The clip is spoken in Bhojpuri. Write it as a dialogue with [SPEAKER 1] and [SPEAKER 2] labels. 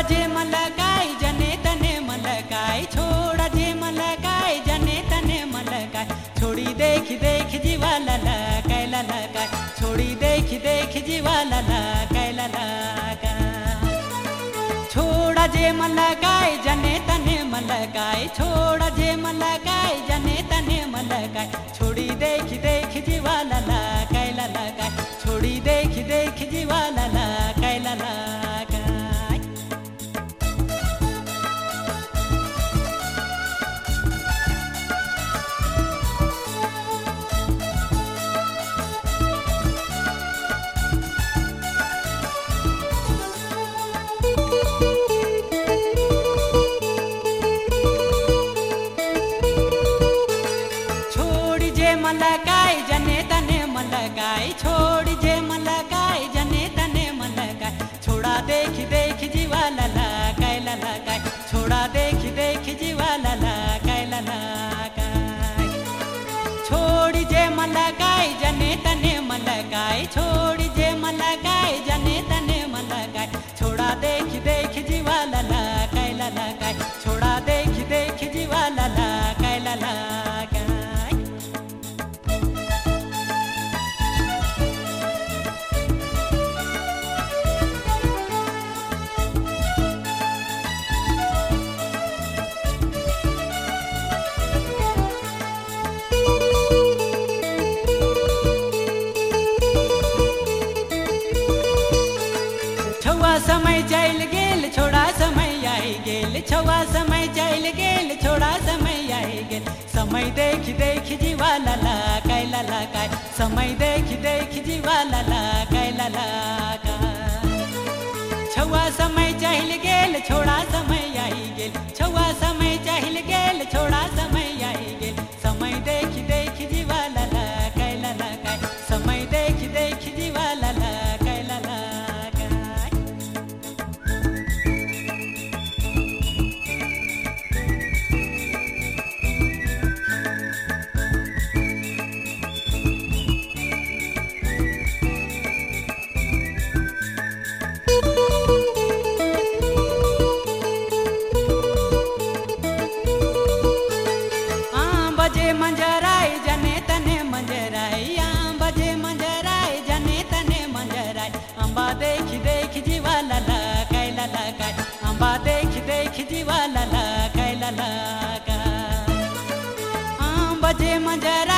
[SPEAKER 1] जे मला काय जने तने मला काय छोड़ा जे मला काय जने तने मला काय छोड़ी देख देख जीवाला ला कैला ला काय छोड़ी देख देख जीवाला ला कैला ला काय छोड़ा जे मला काय जने तने मला काय छोड़ा जे मला काय जने तने मला काय छोड़ी देख देख जीवाला ला कैला ला काय छोड़ी देख देख जीवाला ला कैला ला काय मला काय जने तने मला काय छोड़ी जे मला काय जने तने मला काय छोड़ा देख देख जीवाला ला कैला ला काय छोड़ा देख देख जीवाला ला कैला ला काय छोड़ी जे मला काय जने तने मला काय छोड़ी जे मला काय जने तने मला काय छोड़ा देख देख जीवाला ला कैला ला काय छोड़ा देख देख जीवाला ला कैला ला काय छुआ समय चल गेल छोड़ा समय आई गेल छुआ समय चल गेल छोड़ा समय आई गेल समय देख देख जीवाला ला कैला ला काय समय देख देख जीवाला ला कैला ला काय छुआ समय चल गेल छोड़ा समय आई गेल छुआ समय चल गेल छोड़ा समय आई गेल समय देख देख जीवाला ला कैला ला काय समय देख देख जीवाला ला कैला ला बजे मंजराय जने तने मंजराय बजे मंजराय जने तने मंजराय अंबा देख देख जीवाला ला कैला ला काय अंबा देख देख जीवाला ला कैला ला काय बजे मंजराय